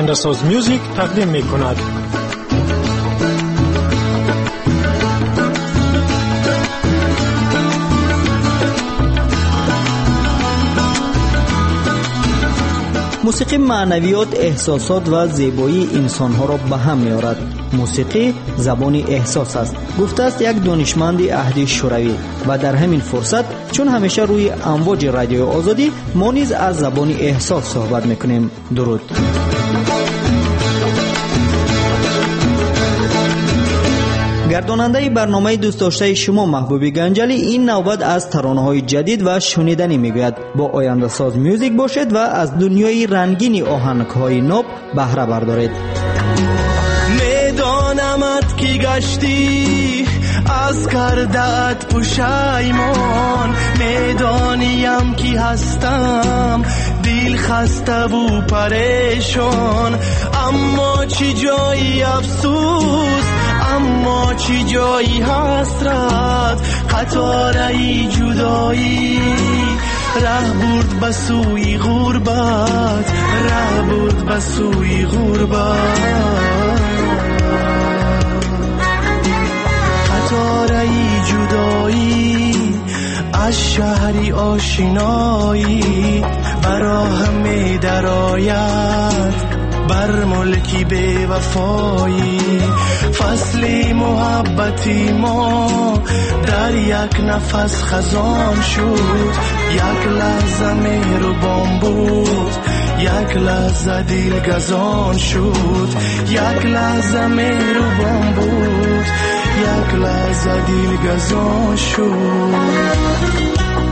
آینده‌ساز میوزیک تقدیم می‌کند. موسیقی معنویات، احساسات و زیبایی انسانها را به هم می‌آورد. موسیقی زبان احساس است. گفته است یک دانشمند عهد شوروی. و در همین فرصت چون همیشه روی امواج رادیو آزادی ما نیز از زبان احساس صحبت می‌کنیم. درود. گرداننده برنامه دوست داشته شما محبوب گنجلی این نوبت از ترانه‌های جدید و شنیدنی میگوید. با آینده ساز میوزیک باشید و از دنیای رنگین آهنگ‌های ناب بهره بردارید. میدانمت که گشتی از کردت پشیمان، میدانیم که هستم دل خسته و پریشان، اما چی جای افسوس، اما چی جایی حسرت، قطاره جدایی ره برد به سوی غربت، ره برد به سوی غربت، قطاره جدایی از شهری آشنایی براه می درآید بر ملکی بی وفایی، فصل محبتی ما در یک نفس خزان شد، یک لحظه مهربان بود، یک لحظه دلگزان شد، یک لحظه مهربان بود، یک لحظه دلگزان شد.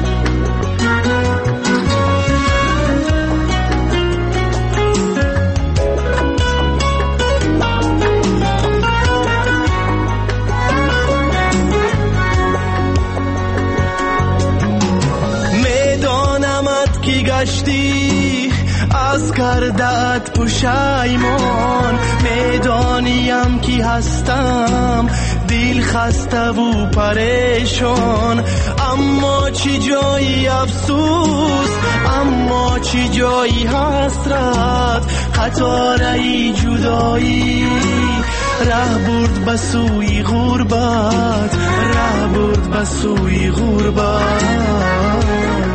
گشتی از کردت پشیمان، میدانیم که هستم دل خسته و پریشان، اما چی جای افسوس، اما چی جای حسرت، قطاره جدایی ره برد به سوی غربت، ره برد به سوی غربت.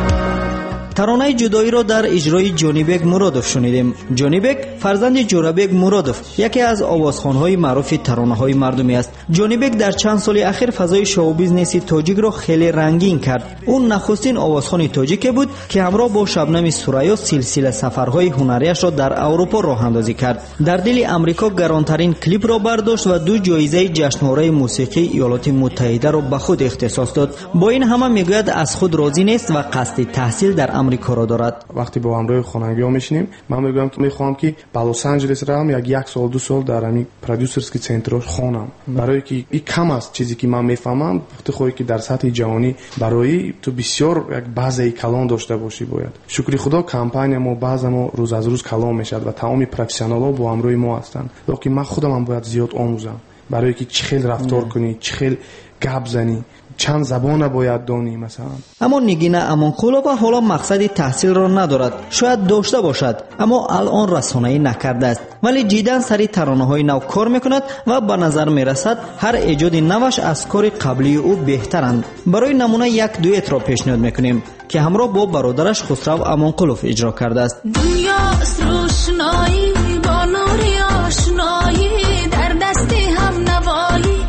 ترانه جدایی را در اجرای جانی بیگ مرادوف شنیدیم. جانی بیگ فرزند جورابیگ مرادوف یکی از آوازخوان‌های معروف ترانه‌های مردمی است. جانی بیگ در چند سال اخیر فضای شو بیزنس تاجیک را خیلی رنگین کرد. اون نخستین آوازخوان تاجیک بود که همراه با شبنم سوریا سلسله سفرهای هنریش را در اروپا راه اندازی کرد. در دل آمریکا گرانترین کلیپ را برداشت و 2 جایزه جشنواره موسیقی ایالات متحده را به خود اختصاص داد. با این همه میگوید از خود راضی نیست و قصد تحصیل در آمریکا را دارد. وقتی با همراه خواننده میشینیم من میگم که میخوام که با لس آنجلس روم یک سال 2 سال در همین پرودوسرسکی سنتر خوانم، برای که این کم است چیزی که من میفهمم. وقتی خواهی که در سطح جهانی برای تو بسیار یک بازه کلان داشته باشی باید. شکر خدا کمپانی ما بعضا ما روز از روز کلان میشد و تمام پروفسیونالا با همراه ما هستند. وقتی من خودم باید زیاد آموزم برای که چه خیلی رفتار کنی، چه خیلی گپ زنی، چند زبان باید دانی مثلا. اما نگین امانقلوبا حالا مقصد تحصیل را ندارد. شاید داشته باشد اما الان رسانه‌ای نکرده است، ولی جدا سری ترانه‌های نو کار میکند و به نظر میرسد هر ایجاد نوش از کار قبلی او بهترند. برای نمونه یک دوئت را پیشنهاد میکنیم که همراه با برادرش خسرو امانقلوف اجرا کرده است. دنیاست روشنایی با نوری آشنایی در دست هم نوایی،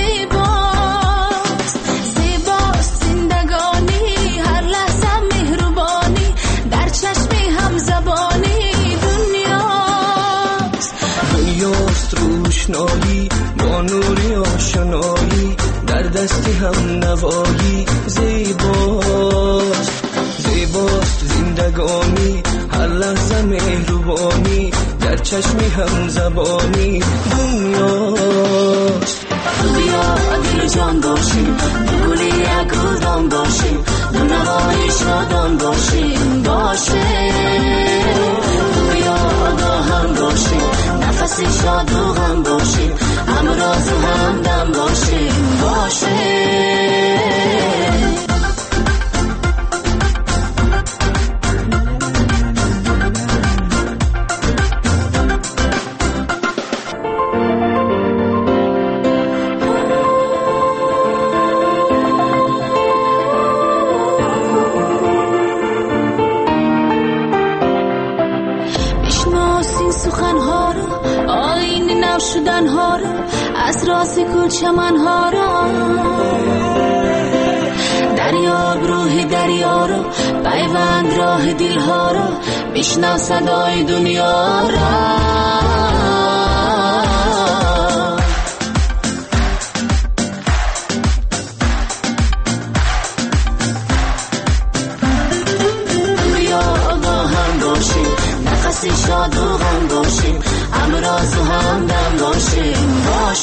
روشنایی با نوری آشنایی در دستی هم نوایی، زیباست زیباست زندگانی هر لحظه مهربانی در چشمی هم زبانی، دنیاست دنیا دل جان باشیم، گلی یک گلدان باشیم، دو نوای شادان باشیم، باشه دنیا با هم باشیم، نفسی شاد و غم باشیم، همراز و همدم باشیم، باشه. تنها را از راست گل چمن ها را دریاب روح دریا را پیوند راه دل ها را بشنو صدای دنیا را شاد و غم باشیم امراض و همدم باشیم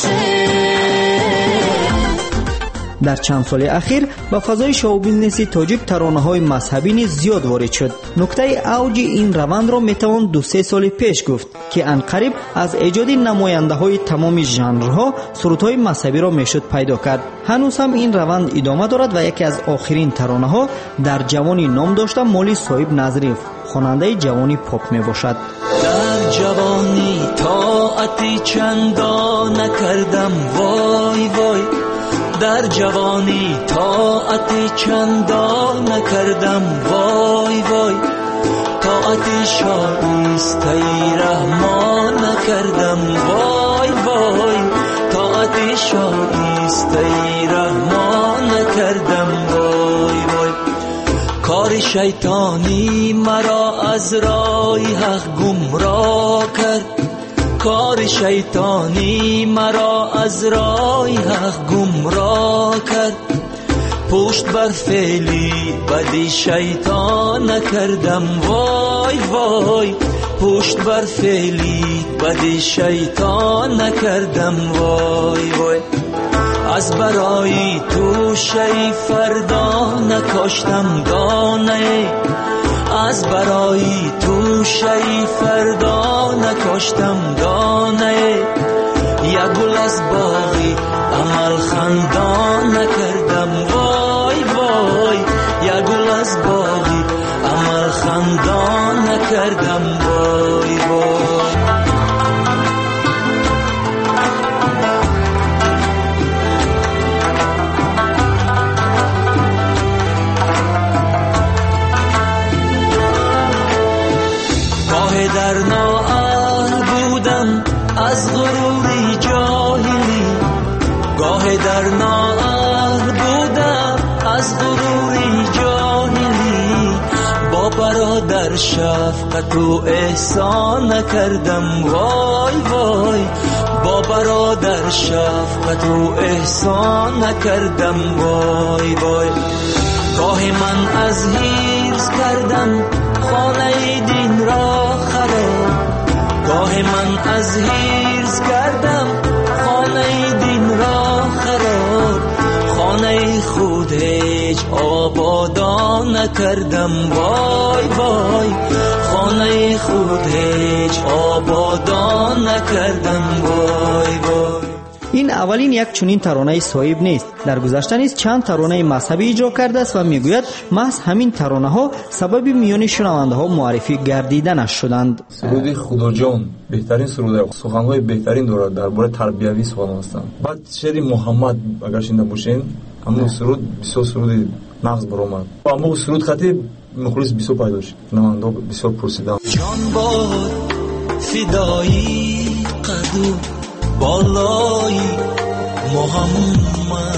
در چند سال اخیر با فضای شو بیزنس تاجیک ترانه‌های مذهبی نیز زیاد وارد شد. نقطه اوج این روند را میتوان 2-3 سال پیش گفت که عنقریب از ایجاد نماینده‌های تمام ژانرها سرودهای مذهبی را میشد پیدا کرد. هنوز هم این روند ادامه دارد و یکی از آخرین ترانه‌ها در جوانی نام داشته مولی صاحب نظری خواننده جوانی پاپ می باشد. در جوانی طاعتی چندان نکردم وای وای در جوانی طاعتی چندان نکردم وای وای طاعتی شایسته رحمان نکردم وای وای طاعتی شایسته رحمان نکردم وای وای کار شیطانی مرا از راه حق گمراه کرد کار شیطانی مرا از راه حق گمراه کرد پشت بر فعلی بدی شیطان نکردم وای وای پشت بر فعلی بدی شیطان نکردم وای وای از برای تو شی فردا نکاشتم دانه از برای تو شی فردا نکاشتم دانه یک گل از باغی عمل خندان نکردم وای وای یک گل از باغی عمل خندان نکردم وای وای در نااهل بودم از غروری جاهلی گاه در نااهل بودم از غروری جاهلی با برادر شفقت و احسان نکردم وای وای با برادر شفقت و احسان نکردم وای وای گاه من از حرص کردم خانه دین را خراب گاه من از حرص کردم خانه دین را خراب خانه خود هیچ آبادان نکردم وای وای خانه خود هیچ آبادان نکردم وای وای این اولین یک چنین ترانه صاحب نیست. در گذشته نیز چند ترانه مذهبی اجرا کرده است و میگوید محض همین ترانه ها سبب میان شنونده ها معرفی گردیدنش شدند. سرود خداجان بهترین سرود سخنهای بهترین دارد درباره تربیوی سخن هستند. بعد شعر محمد اگر شنیده باشین همون سرود بسیار سرود نغز برآمد. اما سرود خطیب مخلص بسیار پیدا شد. شنونده بسیار پرسیدند جان باد فدایی قدو بالای محمد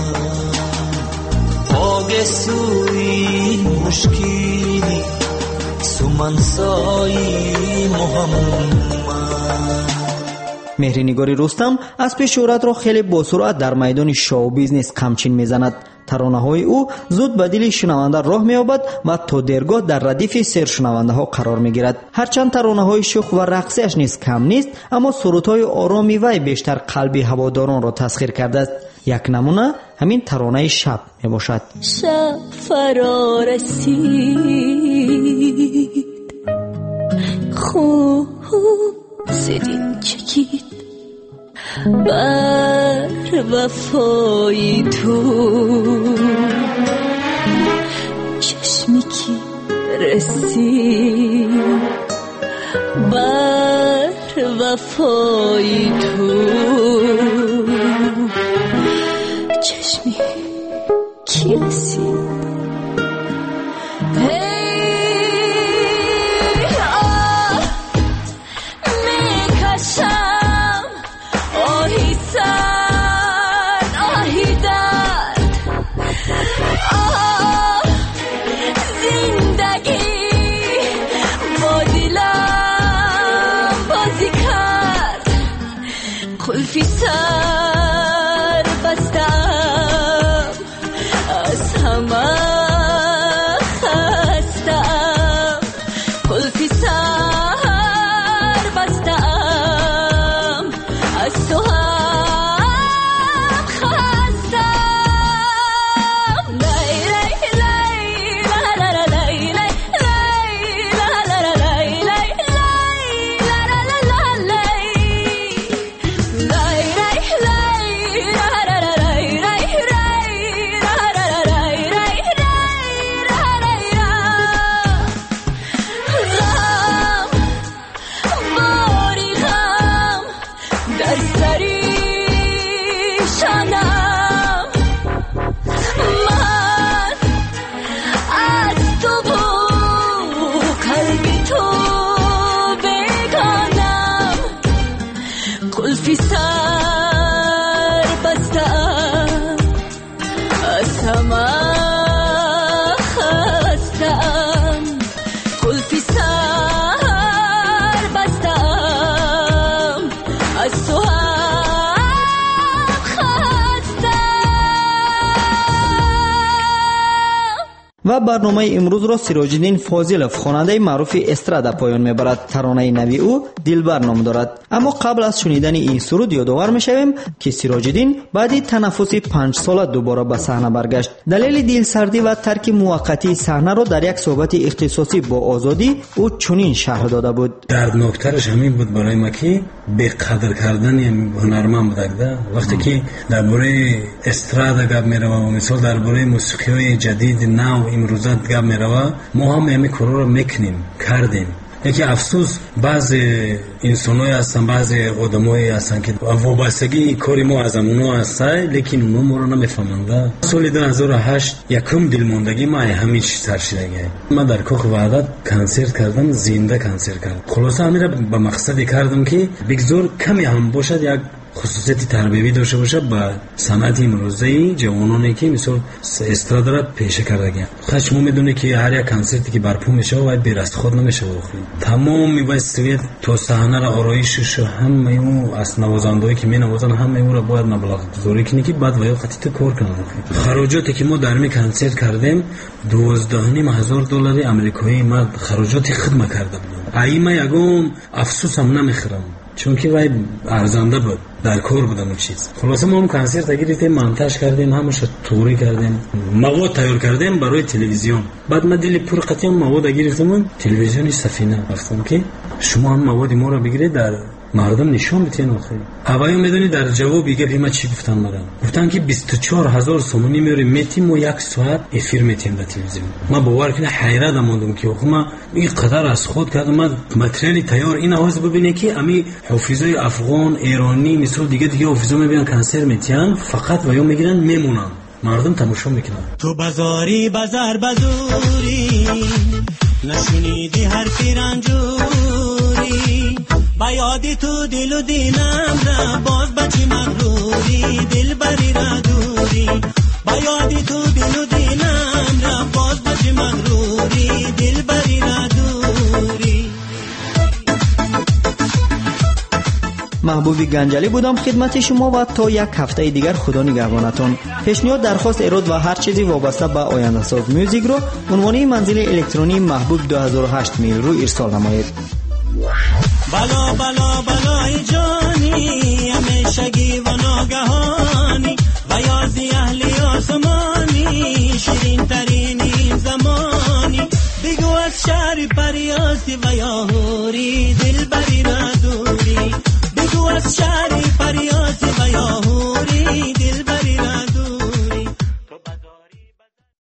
پاگ سوی مشکلی سومنسای محمد. مهرنگاری رستم اسب شهرت را خیلی با سرعت در میدان شو بیزنس قمچین میزند. ترانه های او زود به دل شنونده راه می‌یابد و تا درگاه در ردیف سر شنونده ها قرار می‌گیرد. هرچند ترانه های شوخ و رقصش نیز کم نیست، اما سرودهای آرامی وی بیشتر قلب هواداران را تسخیر کرده است. یک نمونه همین ترانه شب میباشد. شب فرا رسید خوب سرین چکید بر وفای تو چشمی که رسید بر وفای تو چشمی که رسید آه خستم خستم قلفی سر بستم از تو و برنامه امروز را سیراج‌الدین فاضلов خواننده معروف استرادا پایان میبرد. ترانه نوی او دلبر نام دارد. اما قبل از شنیدن این سرود یادآور میشویم که سیراج‌الدین بعد تنفس 5 ساله دوباره به صحنه برگشت. دلیل دلسردی و ترک موقتی صحنه را در یک صحبت اختصاصی با آزادی او چنین شرح داده بود. دردناکترش همین بود برای ما که بی‌قدر کردن هنرمند بودند. وقتی که درباره استرادا گپ می‌رود و مثلا درباره موسیقی‌های جدید نو امروزات گپ می‌رود، ما هم همین کارا رو میکنیم کردیم. یکی افسوس بعضی انسان‌های هستن، بعضی آدم‌های هستن که وابستگی کاری ما از اونها هستن، لیکن اونها ما رو نمی‌فهمند. سال 2008 یکم دلماندگی ما همین سر شدگی. من در کاخ وحدت کنسرت کردم، زنده کنسرت کردم. خلاصه همین به مقصدی کردم که بگذار کمی هم باشد یک خصوصیت تربیوی داشته باشه با صنعت امروزی جوانانی که مثلا استرادا را پیشه کردگی. خشم میدونه که هر یک کنسرتی که برپا میشه باید به رست خود نمیشه بخورید. تمام میبایستی تا صحنه را آرایشش همه اون از نوازندهایی که مینوازن همه اون را باید مبلغ گذاری کنی که بعد وای خطی کار کنه. خراجاتی که ما در می کنسرت کردیم $12,500 آمریکایی ما خراجات خدمت کرده بودم. ایما یگم افسوسم نمیخرم چون که وای ارزنده بود، در کار بودم اون چیز. خلاصه ما هم کنسرت گرفتیم، مونتاژ کردیم، همش توری کردیم، مواد تیار کردیم برای تلویزیون. بعد ما دل پر قطعا مواد گرفتم تلویزیون سفینه. گفتم که شما هم مواد ما رو بگیرید در مردم نشون بدین. آخه هوایی میدونی در جواب دیگه ما چی گفتن مردم؟ گفتن که 24,000 سومونی میاریم میتیم و 1 ساعت افیر میتیم در تلویزیون. ما باور کنه حیرت ماندم که آخه ما این قدر از خود کردم. ما متریال تیار این آواز ببینه که امی حافظای افغان ایرانی مثل دیگه حافظا میبینن کنسرت میتین فقط ویو میگیرن میمونن، مردم تماشا میکنن. تو بازاری بازار بازوری نشونیدی حرفی رنجوری با یادی تو دل و دینم را باز بچی مغروری دل بری را دوری با یادی تو دل و دینم را باز بچی مغروری دل بری را دوری. محبوبی گنجلی بودم خدمت شما و تا یک هفته دیگر خدا نگهبانتون. پیشنهاد، درخواست، ایراد و هر چیزی وابسته به آینده ساز میوزیک رو عنوانی منزل الکترونی محبوب 2008 میل رو ارسال نمایید. بلا بلا بلای جانی همیشگی و ناگهانی و یازی اهلی آسمان